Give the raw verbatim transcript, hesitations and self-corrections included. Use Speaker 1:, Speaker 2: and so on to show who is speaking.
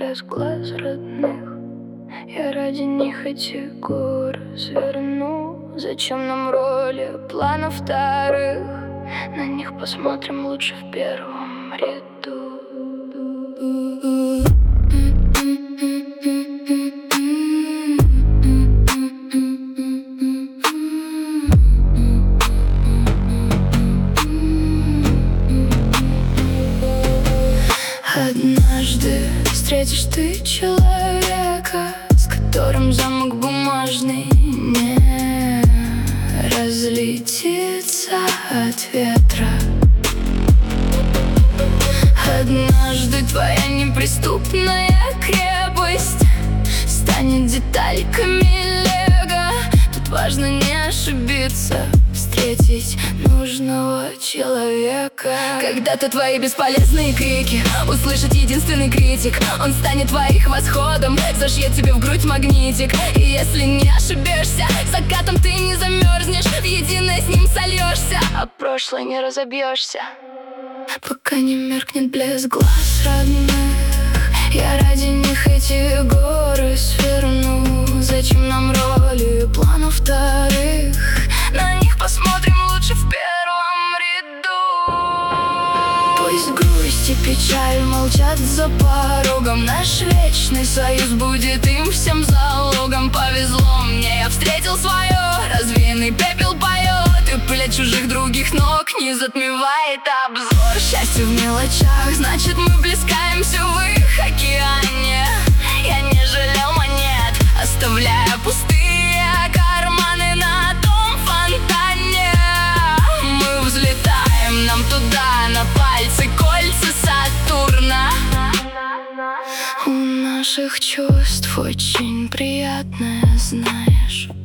Speaker 1: блеск глаз родных. Я ради них эти горы сверну. Зачем нам роли планов вторых? На них посмотрим лучше в первом ряду. Однажды встретишь ты человека, с которым замок бумажный не разлетится от ветра. Однажды твоя неприступная крепость станет детальками лего. Тут важно не ошибиться, встретить нужного человека. Когда-то твои бесполезные крики услышит единственный критик. Он станет твоих восходом, зашьет тебе в грудь магнитик. И если не ошибешься, закатом ты не замерзнешь, в единое с ним сольешься, а прошлое не разобьешься, пока не меркнет блеск глаз родных. Я ради них эти горы сверну. Зачем нам роли планов вторых? На них посмотрим лучше в первом ряду. Пусть грусть и печаль молчат за порогом. Наш вечный союз будет им всем залогом. Повезло мне, я встретил свое, развеянный пепел поет, и пыль от чужих других ног не затмевает обзор. Счастье в мелочах, значит мы плескаемся в их океане. Я не жалел монет, оставляя пустые карманы на том фонтане. Мы взлетаем, нам туда, на пальцы кольца Сатурна. У наших чувств очень приятное, знаешь.